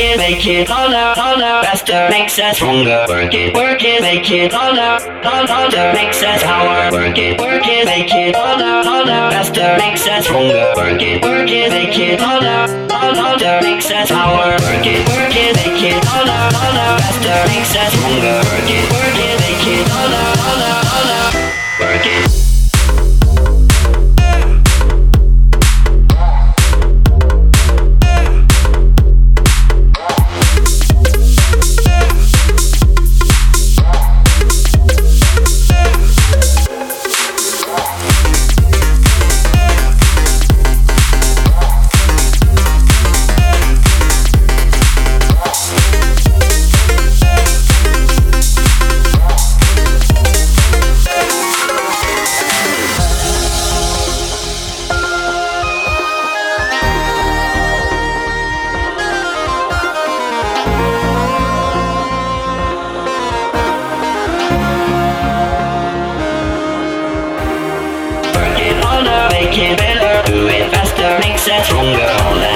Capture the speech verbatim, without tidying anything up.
it, make it harder, harder, faster, makes us stronger. Work it, work it, make it harder, harder, harder, makes us power. Work it, work it, make it harder, harder, faster, makes us stronger. Work it, work it, make it harder, harder, harder, makes us power. Work it, work it, make it harder, harder, faster, makes us stronger. Work it, work it, make it harder, harder, harder, work it. Make it better, do it faster, makes us stronger.